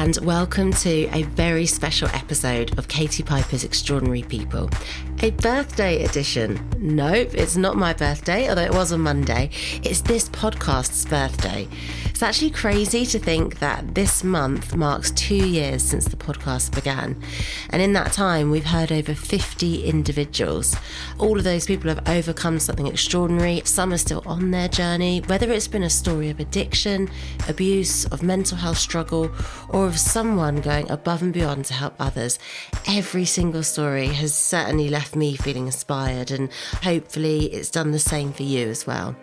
and welcome to a very special episode of Katie Piper's Extraordinary People. A birthday edition. Nope, it's not my birthday, although it was on Monday. It's this podcast's birthday. It's actually crazy to think that this month marks 2 years since the podcast began. And in that time, we've heard over 50 individuals. All of those people have overcome something extraordinary. Some are still on their journey, whether it's been a story of addiction, abuse, of mental health struggle, or of someone going above and beyond to help others. Every single story has certainly left me feeling inspired, and hopefully it's done the same for you as well.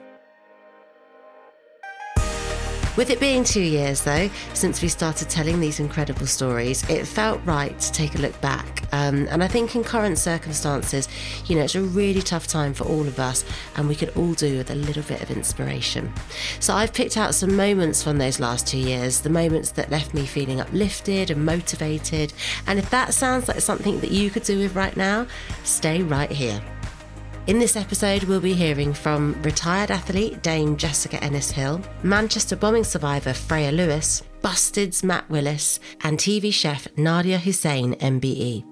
With it being 2 years, though, since we started telling these incredible stories, it felt right to take a look back. And I think in current circumstances, it's a really tough time for all of us, and we could all do with a little bit of inspiration. So I've picked out some moments from those last 2 years, the moments that left me feeling uplifted and motivated. And if that sounds like something that you could do with right now, stay right here. In this episode, we'll be hearing from retired athlete Dame Jessica Ennis-Hill, Manchester bombing survivor Freya Lewis, Busted's Matt Willis, and TV chef Nadia Hussain MBE.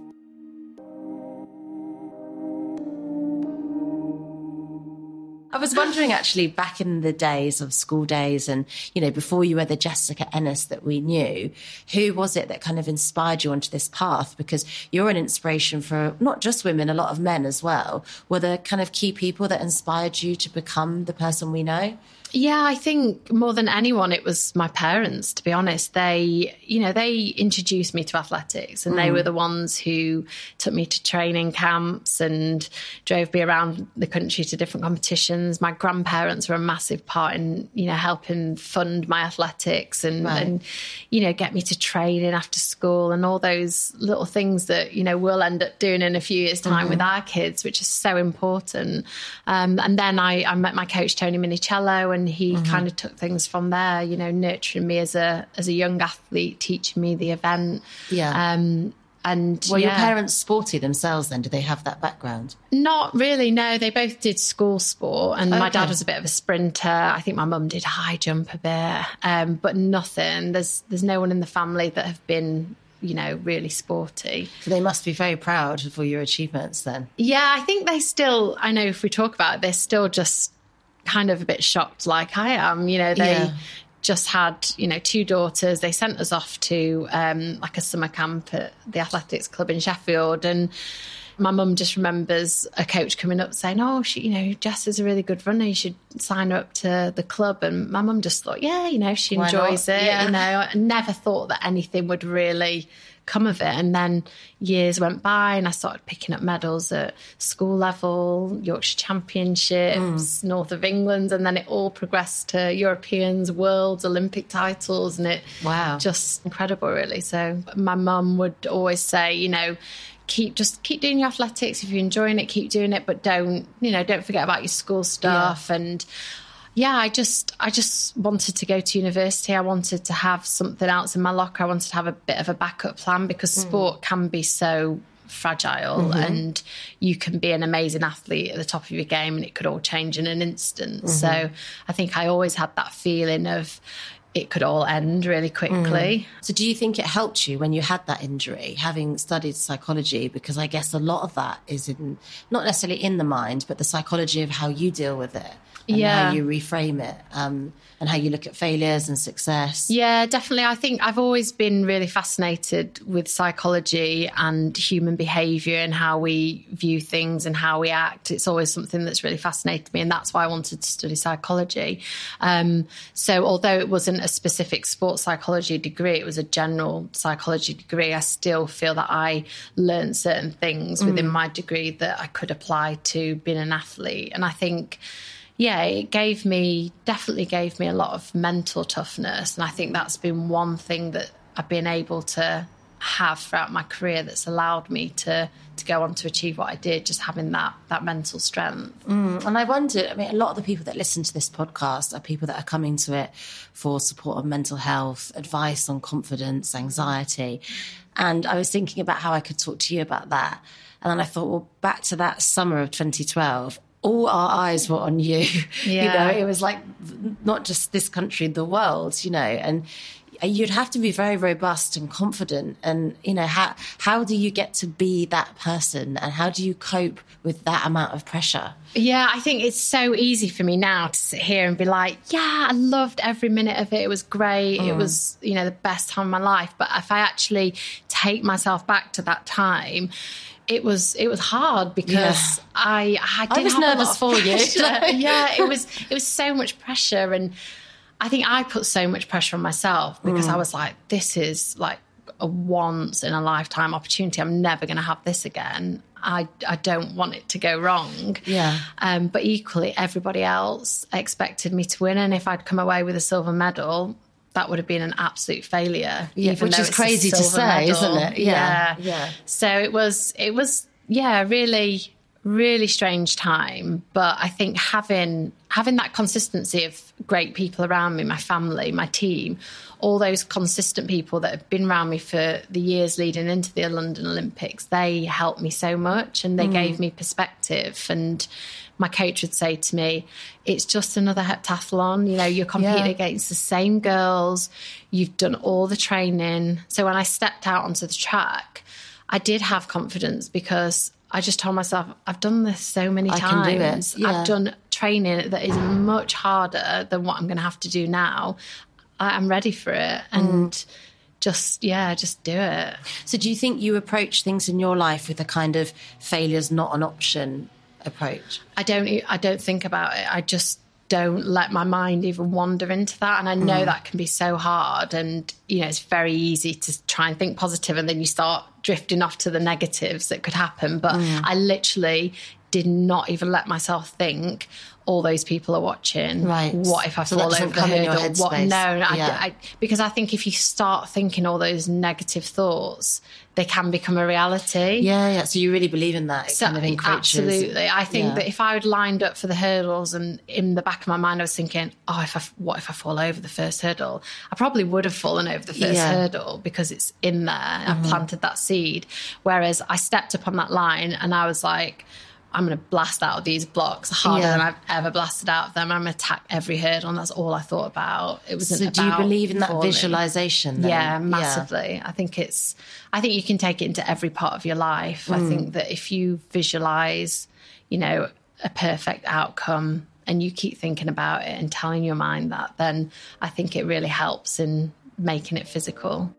I was wondering, actually, back in the days of school days and, before you were the Jessica Ennis that we knew, who was it that kind of inspired you onto this path? Because you're an inspiration for not just women, a lot of men as well. Were there kind of key people that inspired you to become the person we know? Yeah, I think more than anyone, it was my parents, to be honest. They introduced me to athletics, and they were the ones who took me to training camps and drove me around the country to different competitions. My grandparents were a massive part in, helping fund my athletics and get me to training after school and all those little things that, we'll end up doing in a few years' time with our kids, which is so important. And then I met my coach, Tony Minicello, and he kind of took things from there, nurturing me as a young athlete, teaching me the event. Yeah. Your parents sporty themselves then? Do they have that background? Not really, no. They both did school sport, and my dad was a bit of a sprinter. I think my mum did high jump a bit, but nothing. There's no one in the family that have been really sporty. So they must be very proud for your achievements then. Yeah, I think they still, I know if we talk about it, they're still just kind of a bit shocked like I am. They just had, 2 daughters. They sent us off to like a summer camp at the athletics club in Sheffield, and my mum just remembers a coach coming up saying, Jess is a really good runner, you should sign her up to the club. And my mum just thought, she enjoys it. I never thought that anything would really come of it. And then years went by and I started picking up medals at school level, Yorkshire Championships, North of England, and then it all progressed to Europeans, Worlds, Olympic titles, and it just incredible, really. So my mum would always say, keep doing your athletics. If you're enjoying it, keep doing it, but don't forget about your school stuff. And I just wanted to go to university. I wanted to have something else in my locker. I wanted to have a bit of a backup plan, because sport can be so fragile, and you can be an amazing athlete at the top of your game and it could all change in an instant. So I think I always had that feeling of it could all end really quickly. So do you think it helped you when you had that injury, having studied psychology? Because I guess a lot of that is not necessarily in the mind, but the psychology of how you deal with it and how you reframe it, and how you look at failures and success. Yeah, definitely. I think I've always been really fascinated with psychology and human behaviour and how we view things and how we act. It's always something that's really fascinated me, and that's why I wanted to study psychology. So although it wasn't a specific sports psychology degree, it was a general psychology degree, I still feel that I learned certain things within my degree that I could apply to being an athlete. And I think it definitely gave me a lot of mental toughness. And I think that's been one thing that I've been able to have throughout my career that's allowed me to go on to achieve what I did, just having that mental strength. And I wondered, a lot of the people that listen to this podcast are people that are coming to it for support of mental health, advice on confidence, anxiety. And I was thinking about how I could talk to you about that. And then I thought, well, back to that summer of 2012, all our eyes were on you. It was like not just this country, the world, and you'd have to be very robust and confident. And, you know, how do you get to be that person, and how do you cope with that amount of pressure? Yeah, I think it's so easy for me now to sit here and be like, yeah, I loved every minute of it. It was great. It was, you know, the best time of my life. But if I actually take myself back to that time, it was hard because I was nervous for you. Yeah, it was so much pressure, and I think I put so much pressure on myself because I was like, this is like a once in a lifetime opportunity. I'm never going to have this again. I don't want it to go wrong. Yeah. But equally, everybody else expected me to win, and if I'd come away with a silver medal, that would have been an absolute failure. Yeah, which is crazy to say, isn't it? Yeah. So it was, really, really strange time. But I think having that consistency of great people around me, my family, my team, all those consistent people that have been around me for the years leading into the London Olympics, they helped me so much, and they gave me perspective. And my coach would say to me, it's just another heptathlon. You know, you're competing against the same girls. You've done all the training. So when I stepped out onto the track, I did have confidence because I just told myself, I've done this so many times. I can do it. Yeah. I've done training that is much harder than what I'm going to have to do now. I'm ready for it. And just do it. So do you think you approach things in your life with a kind of failure's not an option approach? I don't think about it. I just don't let my mind even wander into that. And I know that can be so hard. And, you know, it's very easy to try and think positive, and then you start drifting off to the negatives that could happen. But I literally did not even let myself think, all those people are watching. Right. What if I fall over the hurdle? Because I think if you start thinking all those negative thoughts, they can become a reality. Yeah. So you really believe in that? It kind of encroaches. Absolutely. I think that if I had lined up for the hurdles, and in the back of my mind I was thinking, what if I fall over the first hurdle? I probably would have fallen over the first hurdle because it's in there. I planted that seed. Whereas I stepped up on that line and I was like, I'm going to blast out of these blocks harder than I've ever blasted out of them. I'm going to attack every hurdle, and that's all I thought about. It wasn't about. So do you believe in that falling. Visualization then? Yeah, massively. Yeah. I think you can take it into every part of your life. I think that if you visualize, you know, a perfect outcome, and you keep thinking about it and telling your mind that, then I think it really helps in making it physical.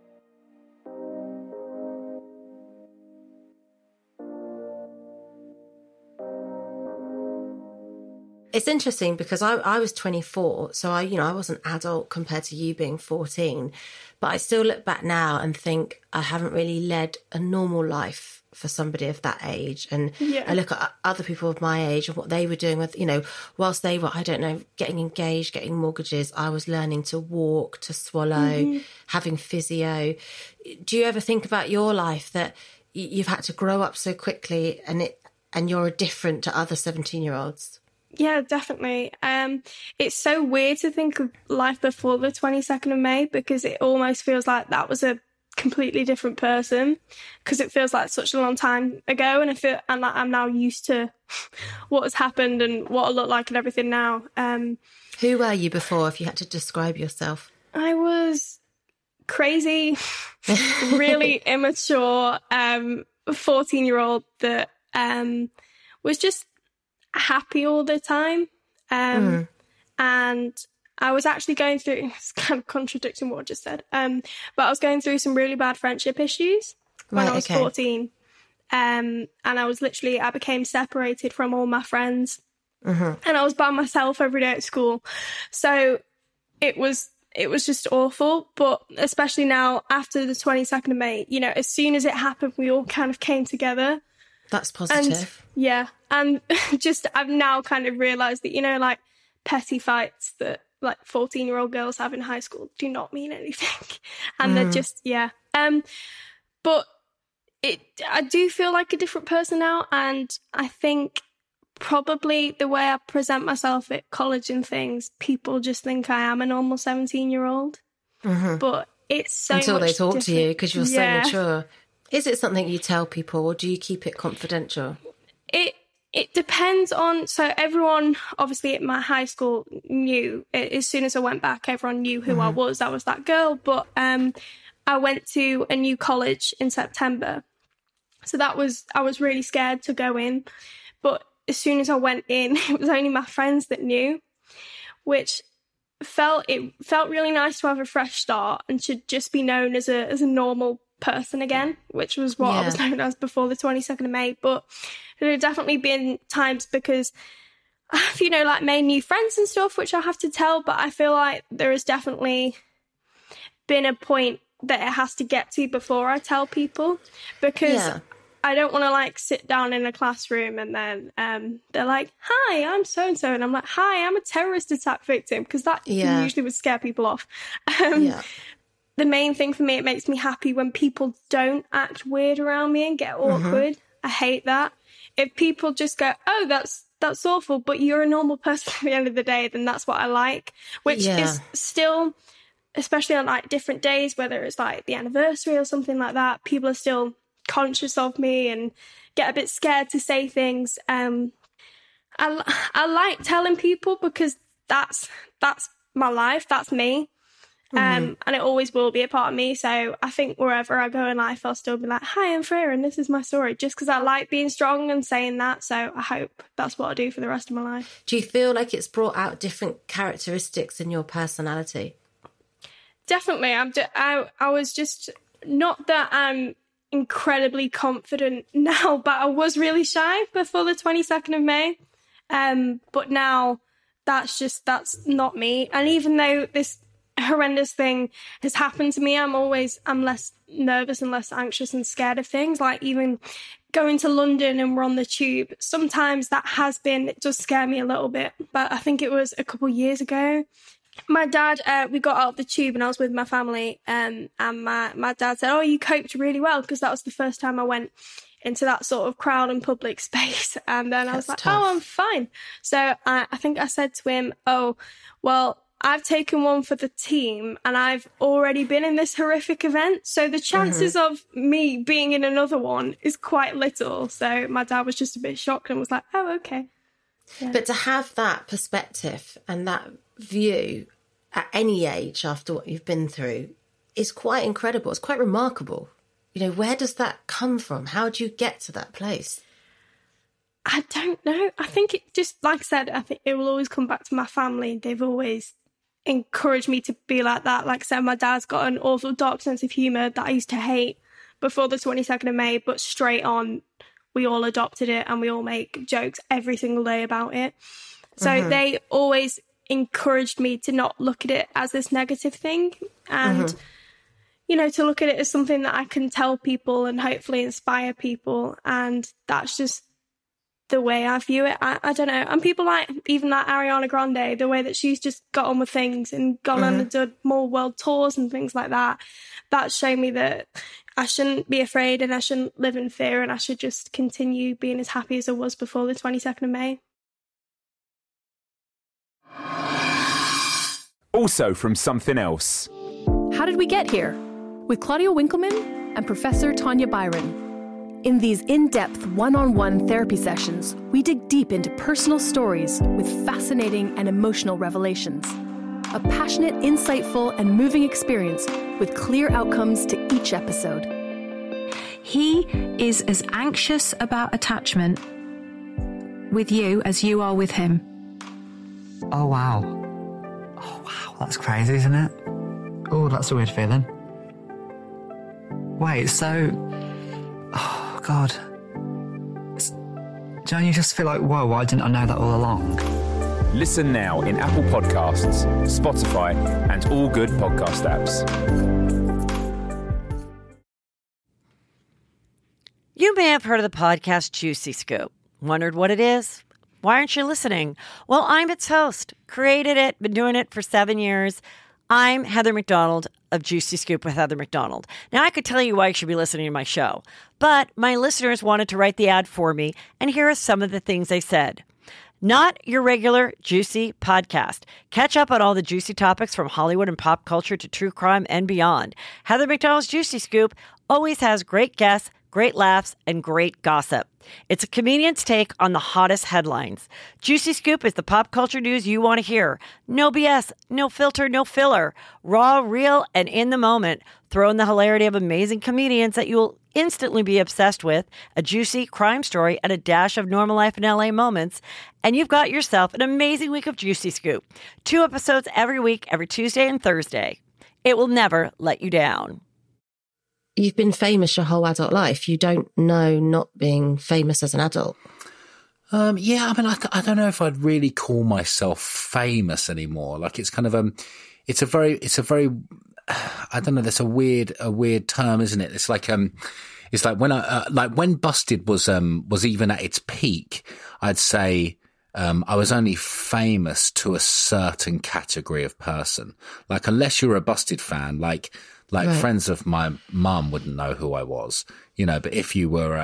It's interesting because I was 24, so I was an adult compared to you being 14, but I still look back now and think I haven't really led a normal life for somebody of that age. And I look at other people of my age and what they were doing with, you know, whilst they were, I don't know, getting engaged, getting mortgages, I was learning to walk, to swallow, having physio. Do you ever think about your life that you've had to grow up so quickly and you're different to other 17-year-olds? Yeah, definitely. It's so weird to think of life before the 22nd of May because it almost feels like that was a completely different person because it feels like such a long time ago, and I'm now used to what has happened and what I look like and everything now. Who were you before, if you had to describe yourself? I was crazy, really immature, 14-year-old that was just happy all the time. And I was actually going through, it's kind of contradicting what I just said, but I was going through some really bad friendship issues when I was 14. And I became separated from all my friends. And I was by myself every day at school. So it was just awful. But especially now after the 22nd of May, you know, as soon as it happened, we all kind of came together. That's positive. And just I've now kind of realised that, you know, like petty fights that like 14-year-old girls have in high school do not mean anything. And they're just, But I do feel like a different person now. And I think probably the way I present myself at college and things, people just think I am a normal 17-year-old. But it's so until much they talk different. to you because you're so mature. Is it something you tell people, or do you keep it confidential? It depends on, so everyone obviously at my high school knew, as soon as I went back, everyone knew who I was. I was that girl. But I went to a new college in September. So I was really scared to go in. But as soon as I went in, it was only my friends that knew, which felt really nice to have a fresh start and should just be known as a normal person again, which was what I was known as before the 22nd of May. But there have definitely been times because I've, like made new friends and stuff, which I have to tell, but I feel like there has definitely been a point that it has to get to before I tell people, because I don't want to like sit down in a classroom and then they're like, hi, I'm so-and-so. And I'm like, hi, I'm a terrorist attack victim, because that usually would scare people off. The main thing for me, it makes me happy when people don't act weird around me and get awkward. I hate that. If people just go, oh, that's awful, but you're a normal person at the end of the day, then that's what I like, which is still, especially on like different days, whether it's like the anniversary or something like that, people are still conscious of me and get a bit scared to say things. I like telling people because that's my life, that's me. And it always will be a part of me. So I think wherever I go in life, I'll still be like, hi, I'm Freya and this is my story, just because I like being strong and saying that. So I hope that's what I do for the rest of my life. Do you feel like it's brought out different characteristics in your personality? Definitely. I was just, not that I'm incredibly confident now, but I was really shy before the 22nd of May. But now that's not me. And even though this horrendous thing has happened to me, I'm less nervous and less anxious and scared of things. Like even going to London and we're on the tube, sometimes it does scare me a little bit. But I think it was a couple of years ago, my dad, we got out of the tube and I was with my family, and my dad said, oh, you coped really well, because that was the first time I went into that sort of crowd and public space. And then I was like, tough. Oh, I'm fine. So I think I said to him, oh, well, I've taken one for the team and I've already been in this horrific event. So the chances of me being in another one is quite little. So my dad was just a bit shocked and was like, oh, okay. Yeah. But to have that perspective and that view at any age after what you've been through is quite incredible. It's quite remarkable. Where does that come from? How do you get to that place? I don't know. I think it just, like I said, I think it will always come back to my family. They've always encouraged me to be like that. Like I said, my dad's got an awful dark sense of humour that I used to hate before the 22nd of May, but straight on, we all adopted it and we all make jokes every single day about it. So they always encouraged me to not look at it as this negative thing and, to look at it as something that I can tell people and hopefully inspire people. And that's just the way I view it. I don't know. And people even like Ariana Grande, the way that she's just got on with things and gone on and done more world tours and things like that, that's shown me that I shouldn't be afraid and I shouldn't live in fear and I should just continue being as happy as I was before the 22nd of May. Also from Something Else. How Did We Get Here? With Claudia Winkleman and Professor Tanya Byron. In these in-depth one-on-one therapy sessions, we dig deep into personal stories with fascinating and emotional revelations. A passionate, insightful, and moving experience with clear outcomes to each episode. He is as anxious about attachment with you as you are with him. Oh, wow. That's crazy, isn't it? Oh, that's a weird feeling. Wait, so... Oh, God. Don't you just feel like, whoa, why didn't I know that all along? Listen now in Apple Podcasts, Spotify, and all good podcast apps. You may have heard of the podcast Juicy Scoop. Wondered what it is? Why aren't you listening? Well, I'm its host. Created it, been doing it for 7 years. I'm Heather McDonald of Juicy Scoop with Heather McDonald. Now, I could tell you why you should be listening to my show, but my listeners wanted to write the ad for me, and here are some of the things they said. Not your regular juicy podcast. Catch up on all the juicy topics from Hollywood and pop culture to true crime and beyond. Heather McDonald's Juicy Scoop always has great guests, great laughs, and great gossip. It's a comedian's take on the hottest headlines. Juicy Scoop is the pop culture news you want to hear. No BS, no filter, no filler. Raw, real, and in the moment. Throw in the hilarity of amazing comedians that you will instantly be obsessed with, a juicy crime story, and a dash of normal life in LA moments, and you've got yourself an amazing week of Juicy Scoop. 2 episodes every week, every Tuesday and Thursday. It will never let you down. You've been famous your whole adult life. You don't know not being famous as an adult. Yeah, I mean, I don't know if I'd really call myself famous anymore. Like, it's kind of it's a very, I don't know. That's a weird term, isn't it? It's like when when Busted was even at its peak, I'd say I was only famous to a certain category of person. Like, unless you're a Busted fan, like right. Friends of my mum wouldn't know who I was, you know. But if you were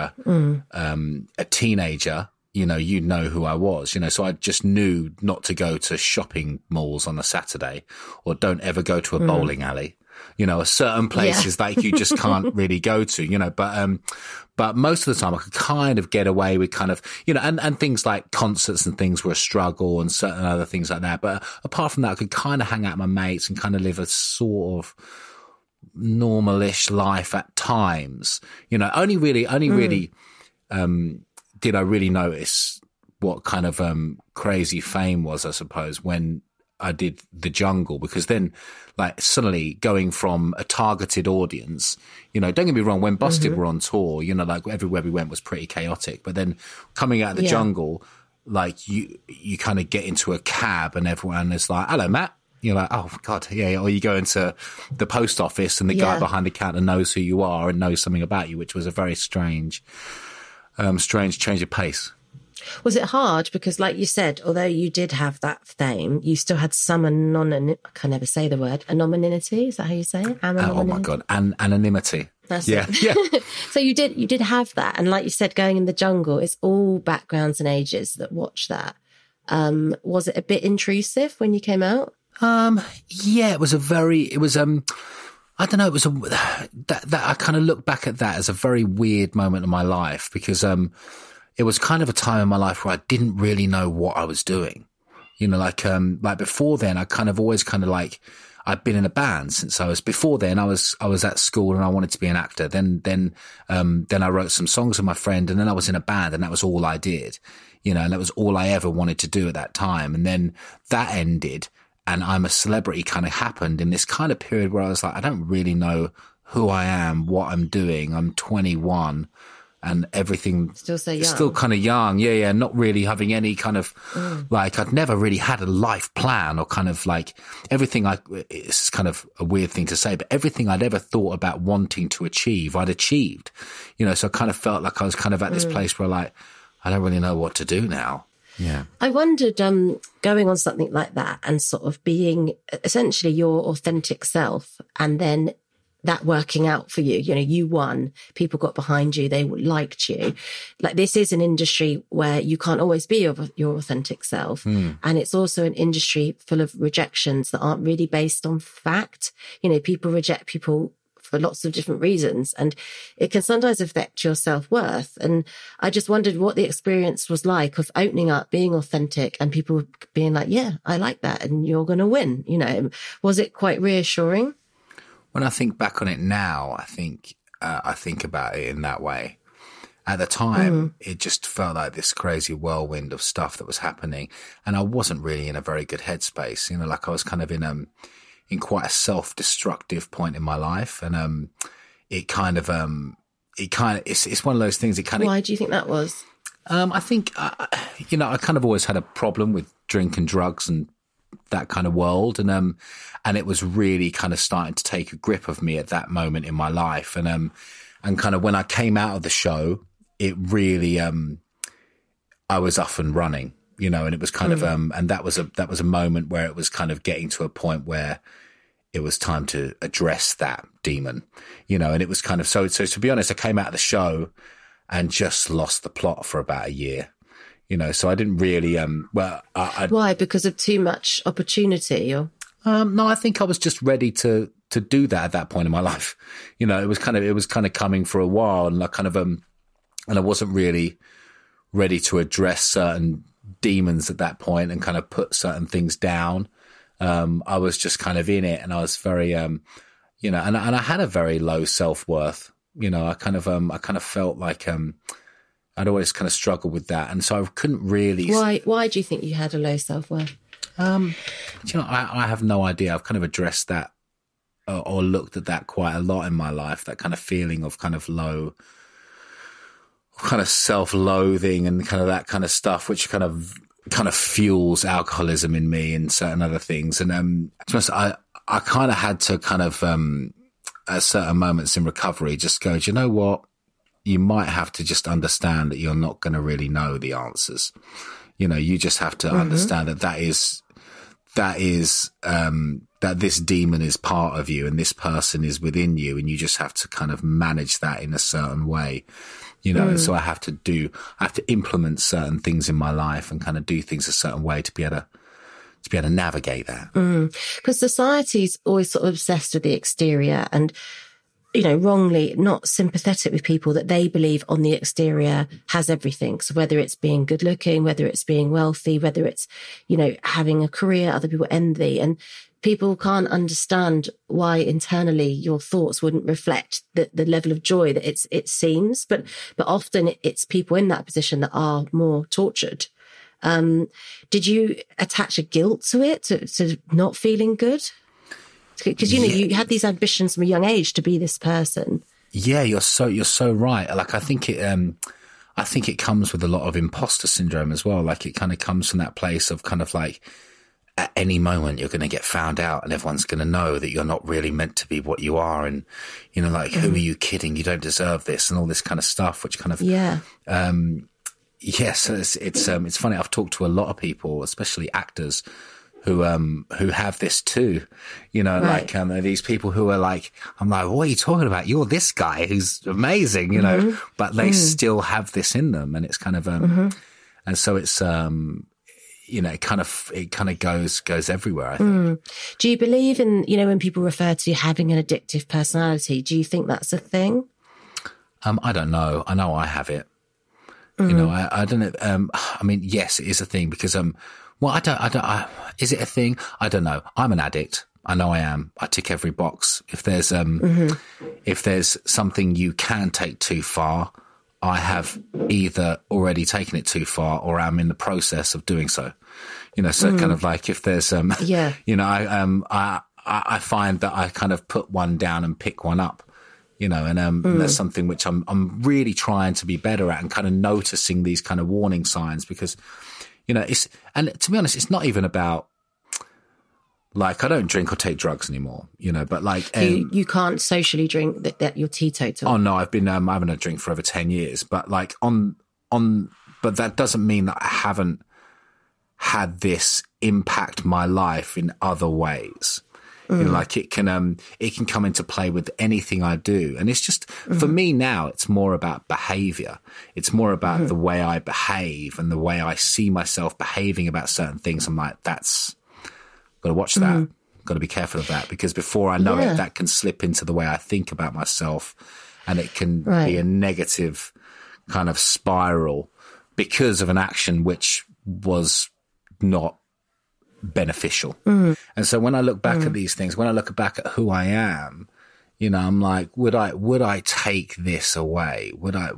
a teenager, you know, you'd know who I was, you know. So I just knew not to go to shopping malls on a Saturday, or don't ever go to a bowling alley. You know, certain places that you just can't really go to, you know, but most of the time I could kind of get away with kind of, you know, and things like concerts and things were a struggle, and certain other things like that. But apart from that, I could kind of hang out with my mates and kind of live a sort of normalish life at times, you know. Only really did I really notice what kind of crazy fame was, I suppose, when I did The Jungle, because then, like, suddenly going from a targeted audience, you know, don't get me wrong, when Busted were on tour, you know, like, everywhere we went was pretty chaotic, but then coming out of The Jungle, like, you kind of get into a cab and everyone is like, hello, Matt. You're like, oh God, yeah. Or you go into the post office and the guy behind the counter knows who you are and knows something about you, which was a very strange change of pace. Was it hard? Because, like you said, although you did have that fame, you still had some I can never say the word, anonymity. Is that how you say it? Oh my God, anonymity. That's it. Yeah. So you did have that, and like you said, going in The Jungle, it's all backgrounds and ages that watch that. Was it a bit intrusive when you came out? Yeah, it was I don't know. It was that I kind of look back at that as a very weird moment in my life, because it was kind of a time in my life where I didn't really know what I was doing. You know, like before then, I kind of always kind of like, I'd been in a band since before then I was at school and I wanted to be an actor. Then I wrote some songs with my friend, and then I was in a band, and that was all I did, you know, and that was all I ever wanted to do at that time. And then that ended, and I'm a Celebrity kind of happened in this kind of period where I was like, I don't really know who I am, what I'm doing. I'm 21 and everything still kind of young. Yeah. Not really having any kind of like, I'd never really had a life plan, or kind of like everything it's kind of a weird thing to say, but everything I'd ever thought about wanting to achieve, I'd achieved, you know. So I kind of felt like I was kind of at this place where, like, I don't really know what to do now. Yeah. I wondered, going on something like that and sort of being essentially your authentic self, and then that working out for you, you know, you won, people got behind you, they liked you. Like, this is an industry where you can't always be your authentic self. And it's also an industry full of rejections that aren't really based on fact. You know, people reject people for lots of different reasons, and it can sometimes affect your self-worth. And I just wondered what the experience was like of opening up, being authentic, and people being like, yeah, I like that, and you're going to win. You know, was it quite reassuring? When I think back on it now, I think about it in that way. At the time, it just felt like this crazy whirlwind of stuff that was happening, and I wasn't really in a very good headspace. You know, like, I was kind of in quite a self-destructive point in my life, and it's one of those things. Why do you think that was? I think you know, I kind of always had a problem with drink and drugs and that kind of world, and it was really kind of starting to take a grip of me at that moment in my life, and kind of when I came out of the show, it really I was off and running. You know, and it was kind of, and that was a moment where it was kind of getting to a point where it was time to address that demon, you know, and it was kind of, so to be honest, I came out of the show and just lost the plot for about a year, you know, so I didn't really, why? Because of too much opportunity, or? No, I think I was just ready to do that at that point in my life. You know, it was kind of coming for a while, and I kind of and I wasn't really ready to address certain demons at that point and kind of put certain things down. I was just kind of in it, and I was very you know, and I had a very low self-worth. You know, I kind of felt like I'd always kind of struggled with that, and so I couldn't really. Why do you think you had a low self-worth? You know, I have no idea. I've kind of addressed that or looked at that quite a lot in my life. That kind of feeling of kind of low, kind of self-loathing and kind of that kind of stuff, which kind of fuels alcoholism in me and certain other things. And I kind of had to kind of at certain moments in recovery just go, do you know what? You might have to just understand that you're not going to really know the answers. You know, you just have to understand that this demon is part of you and this person is within you, and you just have to kind of manage that in a certain way. You know, and so I have to implement certain things in my life and kind of do things a certain way to be able to navigate that. Because society's always sort of obsessed with the exterior and, you know, wrongly not sympathetic with people that they believe on the exterior has everything. So whether it's being good looking, whether it's being wealthy, whether it's, you know, having a career other people envy, and people can't understand why internally your thoughts wouldn't reflect the level of joy that it seems. But often it's people in that position that are more tortured. Did you attach a guilt to it, to not feeling good? Because, you know, you had these ambitions from a young age to be this person. Yeah, you're so right. Like, I think it comes with a lot of imposter syndrome as well. Like, it kind of comes from that place of kind of like, at any moment you're going to get found out and everyone's going to know that you're not really meant to be what you are. And, you know, like, who are you kidding? You don't deserve this, and all this kind of stuff, which kind of, so it's funny. I've talked to a lot of people, especially actors, who have this too, you know, right. Like, these people who are like, I'm like, what are you talking about? You're this guy who's amazing, you know, but they still have this in them. And it's kind of, and so it's, you know, it kind of goes everywhere, I think. Do you believe in, you know, when people refer to having an addictive personality, do you think that's a thing? I don't know. I know I have it. You know, I don't know. I mean, yes, it is a thing because, well, is it a thing? I don't know. I'm an addict. I know I am. I tick every box. If there's something you can take too far, I have either already taken it too far or I'm in the process of doing so. You know, so kind of like if there's, you know, I find that I kind of put one down and pick one up. You know, and that's something which I'm really trying to be better at, and kind of noticing these kind of warning signs, because, you know, and to be honest, it's not even about, like, I don't drink or take drugs anymore, you know, but like, you can't socially drink that you're teetotal. Oh no, I've been having a drink for over 10 years, but like but that doesn't mean that I haven't had this impact my life in other ways. You know, like it can come into play with anything I do. And it's just, for me now, it's more about behavior. It's more about the way I behave and the way I see myself behaving about certain things. I'm like, got to watch that. Got to be careful of that, because before I know it, that can slip into the way I think about myself, and it can be a negative kind of spiral because of an action which was not beneficial. And so when I look back at these things, when I look back at who I am, you know, I'm like, would I take this away?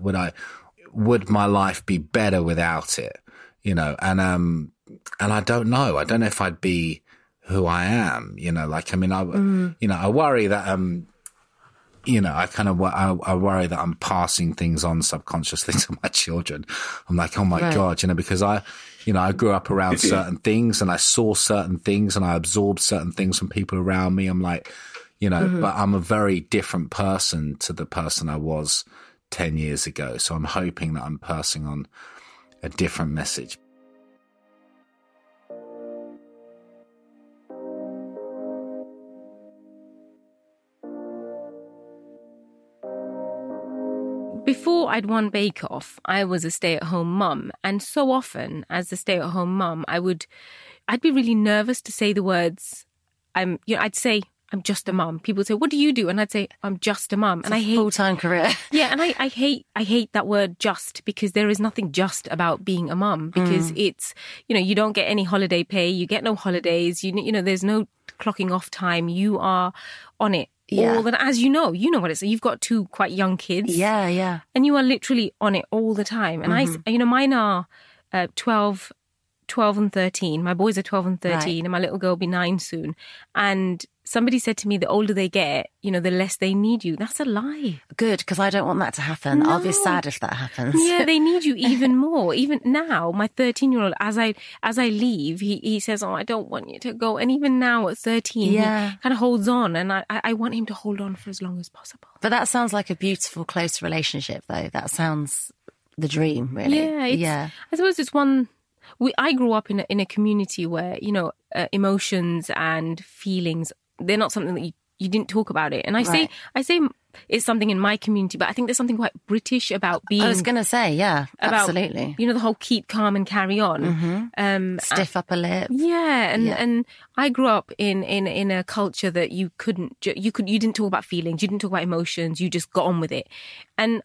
Would my life be better without it? You know, and I don't know. I don't know if I'd be who I am, you know, like, I mean, you know, I worry that, you know, I worry that I'm passing things on subconsciously to my children. I'm like, oh my God, you know, because I grew up around certain things and I saw certain things and I absorbed certain things from people around me. I'm like, you know, but I'm a very different person to the person I was 10 years ago. So I'm hoping that I'm passing on a different message. Before I'd won Bake Off, I was a stay-at-home mum. And so often, as a stay-at-home mum, I'd be really nervous to say the words, I'd say, I'm just a mum. People say, what do you do? And I'd say, I'm just a mum. And I hate full-time career. Yeah. And I hate that word just, because there is nothing just about being a mum, because it's, you don't get any holiday pay. You get no holidays. You know, there's no clocking off time. You are on it. Yeah. As you know what it's. You've got 2 quite young kids. Yeah, yeah. And you are literally on it all the time. And mine are 12 and 13. My boys are 12 and 13, right. And my little girl will be 9 soon. And somebody said to me, the older they get, the less they need you. That's a lie. Good, because I don't want that to happen. No. I'll be sad if that happens. Yeah, they need you even more. Even now, my 13-year-old, as I leave, he says, I don't want you to go. And even now at 13, he kind of holds on. And I want him to hold on for as long as possible. But that sounds like a beautiful, close relationship, though. That sounds the dream, really. Yeah. I suppose it's one... I grew up in a community where, emotions and feelings, they're not something that you didn't talk about it. And I say it's something in my community, but I think there's something quite British about being... I was going to say, yeah, absolutely. The whole keep calm and carry on. Mm-hmm. Stiff upper lip. Yeah. And I grew up in a culture that you didn't talk about feelings, you didn't talk about emotions, you just got on with it. And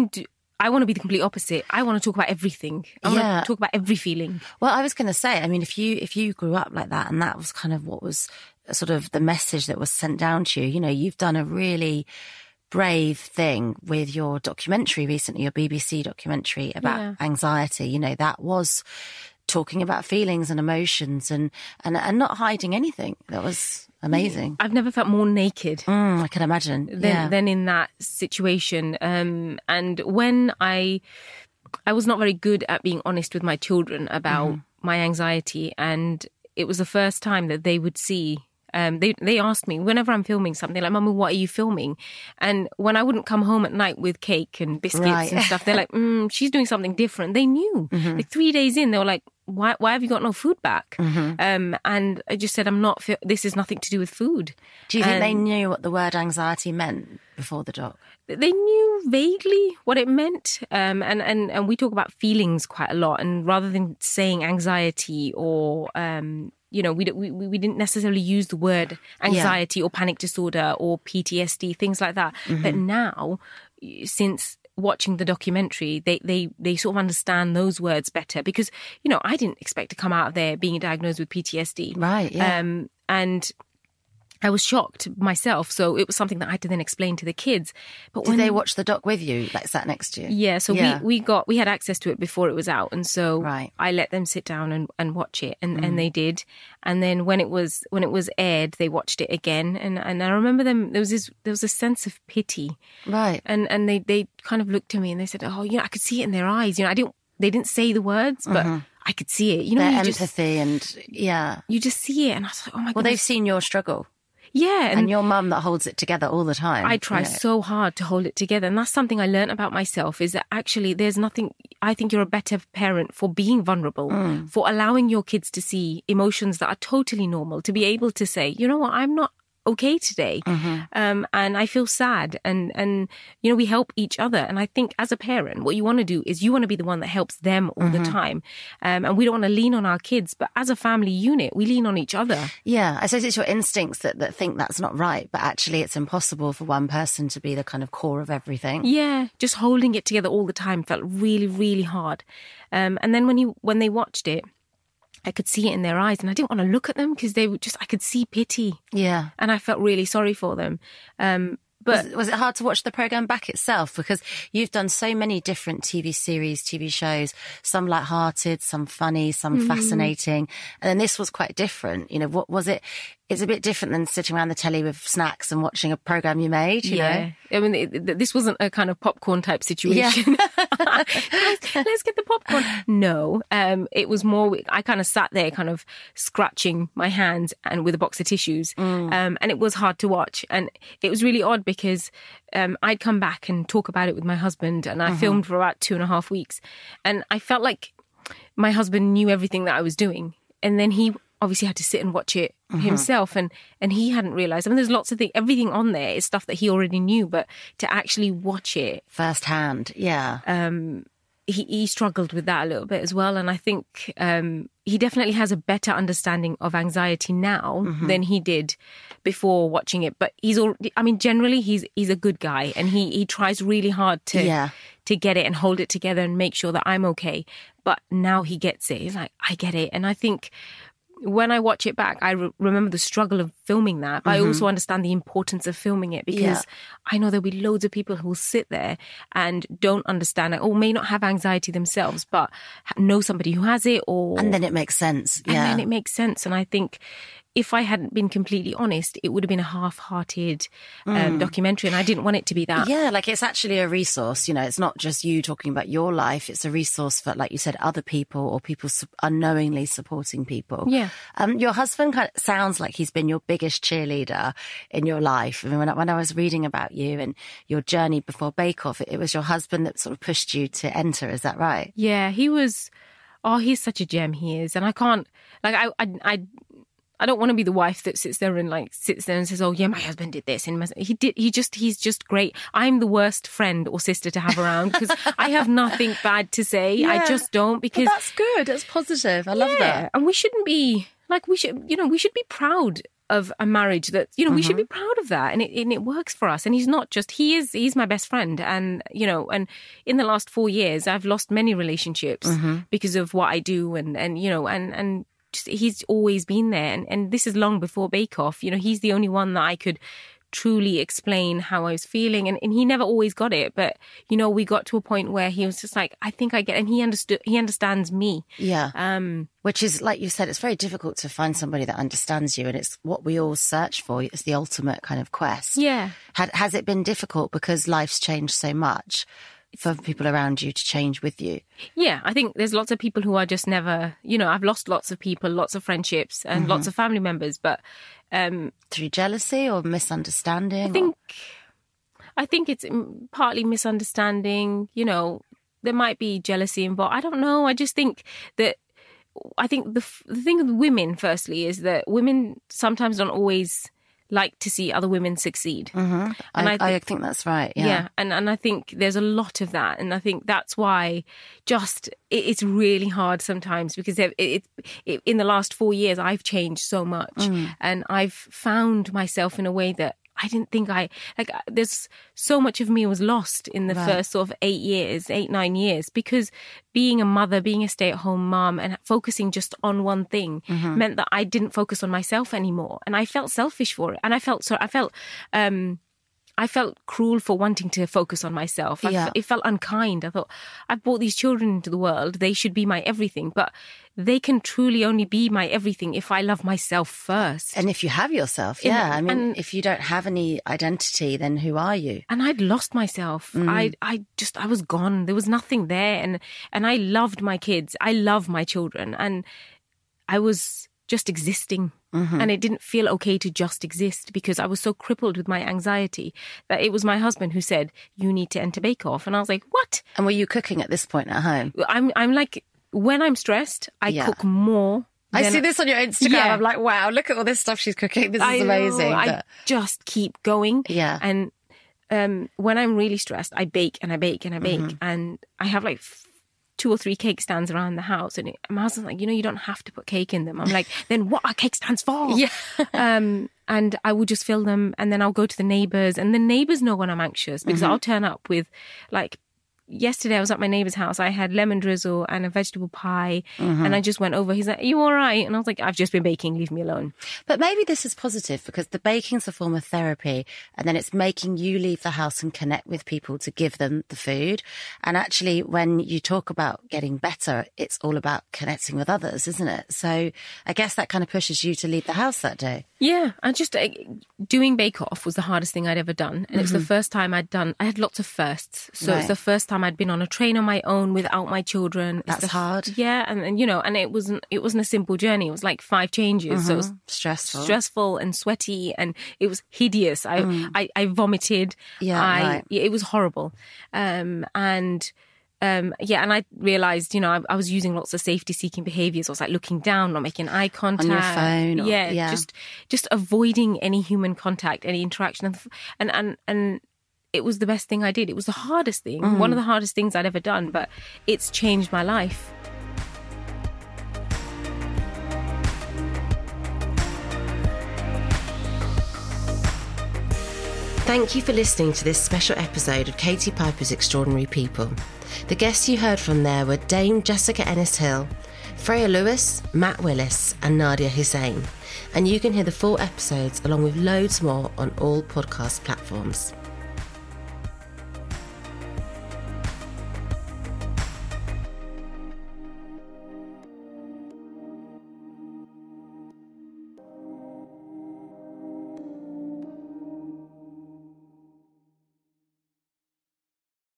I want to be the complete opposite. I want to talk about everything. I want to talk about every feeling. Well, I was going to say, I mean, if you grew up like that, and that was kind of what was sort of the message that was sent down to you, you've done a really brave thing with your documentary recently, your BBC documentary about anxiety. That was talking about feelings and emotions and not hiding anything. That was amazing. I've never felt more naked. I can imagine. Than in that situation. And when I was not very good at being honest with my children about my anxiety, and it was the first time that they would see. They asked me whenever I'm filming something, like, Mummy, what are you filming? And when I wouldn't come home at night with cake and biscuits and stuff, they're like, she's doing something different. They knew. Like 3 days in, they were like, why have you got no food back? And I just said, this is nothing to do with food. Do you think they knew what the word anxiety meant before the doc? They knew vaguely what it meant. And we talk about feelings quite a lot. And rather than saying anxiety or... we didn't necessarily use the word anxiety or panic disorder or PTSD, things like that. But now, since watching the documentary, they sort of understand those words better, because, I didn't expect to come out of there being diagnosed with PTSD. Right, yeah. And I was shocked myself, so it was something that I had to then explain to the kids. But did they watch the doc with you, like sat next to you? Yeah, so we had access to it before it was out, and so I let them sit down and watch it, and they did. And then when it was aired, they watched it again, and I remember them. There was a sense of pity, right? And they kind of looked at me and they said, "Oh, I could see it in their eyes. They didn't say the words, but I could see it. Their empathy you just see it." And I was like, "Oh my god!" Well, they've seen your struggle. Yeah. And your mum that holds it together all the time. I try so hard to hold it together. And that's something I learned about myself, is that actually there's nothing, I think you're a better parent for being vulnerable, for allowing your kids to see emotions that are totally normal, to be able to say, you know what, I'm not okay today. And I feel sad. And we help each other. And I think as a parent, what you want to do is you want to be the one that helps them all the time. And we don't want to lean on our kids. But as a family unit, we lean on each other. Yeah, I suppose it's your instincts that think that's not right. But actually, it's impossible for one person to be the kind of core of everything. Yeah, just holding it together all the time felt really, really hard. And then when they watched it, I could see it in their eyes, and I didn't want to look at them because I could see pity. Yeah. And I felt really sorry for them. But was it hard to watch the programme back itself? Because you've done so many different TV series, TV shows, some lighthearted, some funny, some fascinating. And then this was quite different. What was it? It's a bit different than sitting around the telly with snacks and watching a programme you made, you know? I mean, this wasn't a kind of popcorn type situation. Yeah. Let's get the popcorn. No, it was more, I kind of sat there kind of scratching my hands and with a box of tissues. And it was hard to watch. And it was really odd because I'd come back and talk about it with my husband, and I filmed for about 2.5 weeks. And I felt like my husband knew everything that I was doing. And then he obviously had to sit and watch it himself, and he hadn't realised. I mean, there's lots of things, everything on there is stuff that he already knew, but to actually watch it firsthand, he struggled with that a little bit as well. And I think he definitely has a better understanding of anxiety now than he did before watching it. But generally he's a good guy, and he tries really hard to get it and hold it together and make sure that I'm okay. But now he gets it. He's like, I get it. And I think when I watch it back, I remember the struggle of filming that. But I also understand the importance of filming it, because I know there'll be loads of people who will sit there and don't understand it, or may not have anxiety themselves, but know somebody who has it. And then it makes sense. And then it makes sense. And I think if I hadn't been completely honest, it would have been a half-hearted documentary, and I didn't want it to be that. Yeah, like it's actually a resource. You know, it's not just you talking about your life. It's a resource for, like you said, other people, or people unknowingly supporting people. Yeah. Your husband kind of sounds like he's been your biggest cheerleader in your life. I mean, when I was reading about you and your journey before Bake Off, it was your husband that sort of pushed you to enter. Is that right? Yeah, he was. Oh, he's such a gem. He is, and I can't. Like, I don't want to be the wife that sits there and says, "Oh yeah, my husband did this," and he's just great. I'm the worst friend or sister to have around, because I have nothing bad to say. Yeah. I just don't, because that's good. That's positive. I love that. And we shouldn't be we should be proud of a marriage that, we should be proud of that. And it works for us. And he's my best friend. And, and in the last 4 years, I've lost many relationships because of what I do. And he's always been there. And this is long before Bake Off. He's the only one that I could truly explain how I was feeling. And he never always got it. But, we got to a point where he was just like, I think I get it. And he understands me. Yeah. Which is, like you said, it's very difficult to find somebody that understands you. And it's what we all search for. It's the ultimate kind of quest. Yeah. Has it been difficult because life's changed so much for people around you to change with you? Yeah, I think there's lots of people who are just never, I've lost lots of people, lots of friendships and lots of family members, but through jealousy or misunderstanding? I think it's partly misunderstanding. There might be jealousy involved. I don't know. I just think that the thing with women, firstly, is that women sometimes don't always like to see other women succeed. And I think that's right. Yeah. And I think there's a lot of that. And I think that's why it's really hard sometimes, because in the last 4 years, I've changed so much. And I've found myself in a way that I didn't think there's so much of me was lost in the first sort of 9 years, because being a mother, being a stay-at-home mom and focusing just on one thing meant that I didn't focus on myself anymore. And I felt selfish for it. And I felt cruel for wanting to focus on myself. It felt unkind. I thought, I've brought these children into the world. They should be my everything. But they can truly only be my everything if I love myself first. And if you have yourself, if you don't have any identity, then who are you? And I'd lost myself. I was gone. There was nothing there. And I loved my kids. I love my children. And I was just existing. And it didn't feel okay to just exist, because I was so crippled with my anxiety that it was my husband who said, you need to enter Bake Off. And I was like, what? And were you cooking at this point at home? I'm like, when I'm stressed, I cook more. I see this on your Instagram. Yeah. I'm like, wow, look at all this stuff she's cooking. This is amazing. I just keep going. Yeah. And when I'm really stressed, I bake and I bake and I bake. And I have like 2 or 3 cake stands around the house, and my husband's like, you don't have to put cake in them. I'm like, then what are cake stands for? Yeah. And I will just fill them, and then I'll go to the neighbours, and the neighbours know when I'm anxious, because I'll turn up with, like, yesterday I was at my neighbour's house. I had lemon drizzle and a vegetable pie, and I just went over. He's like, are you all right? And I was like, I've just been baking. Leave me alone. But maybe this is positive, because the baking's a form of therapy, and then it's making you leave the house and connect with people to give them the food. And actually, when you talk about getting better, it's all about connecting with others, isn't it? So I guess that kind of pushes you to leave the house that day. Yeah, doing Bake Off was the hardest thing I'd ever done. And it's the first time I had lots of firsts. So It's the first time I'd been on a train on my own without my children. That's hard. Yeah, and and it wasn't a simple journey. It was like 5 changes. So it was stressful and sweaty, and it was hideous. I vomited. Yeah, it was horrible. And I realised, I was using lots of safety-seeking behaviours. I was like looking down, not making eye contact. On your phone. Just avoiding any human contact, any interaction. And it was the best thing I did. It was the hardest thing, one of the hardest things I'd ever done, but it's changed my life. Thank you for listening to this special episode of Katie Piper's Extraordinary People. The guests you heard from there were Dame Jessica Ennis-Hill, Freya Lewis, Matt Willis and Nadia Hussain. And you can hear the full episodes along with loads more on all podcast platforms.